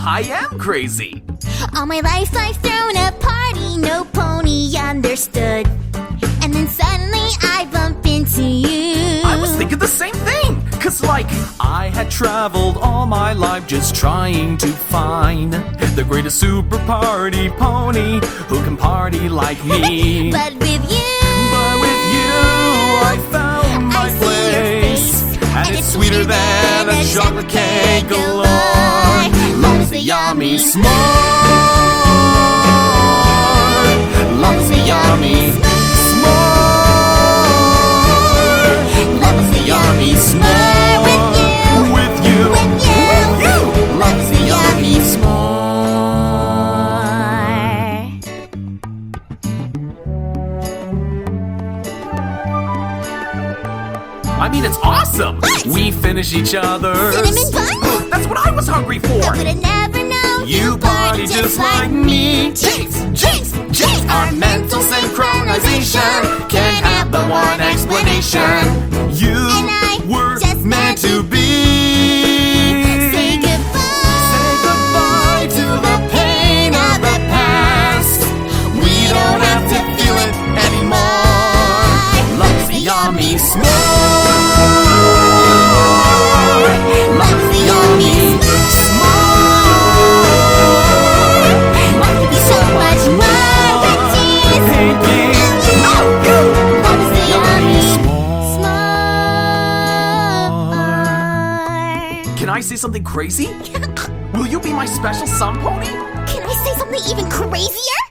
I am crazy. All my life I've thrown a party, no pony understood. And then suddenly I bump into you. I was thinking the same thing. Cause like, I had traveled all my life just trying to find the greatest super party pony who can party like me. But with you I found my place. And it's sweeter than a chocolate cake galore. Love's a yummy s'more. Love's a yummy s'more. Love's a yummy s'more. With you. Love's a yummy s'more. I mean, it's awesome! What? We finish each other's Cinnamon bun? That's what I was hungry for! I would've never known You party just like me. Jinx! Our mental synchronization can't have but one explanation. You And I were just meant to be. Say goodbye. Say goodbye to the pain of the past. We don't have to feel it anymore. Love's the yummy s'more. Love's the yummy s'more. Love can be so much more than cheese. Love is the yummy s'more. Can I say something crazy? Will you be my special sun pony? Can I say something even crazier?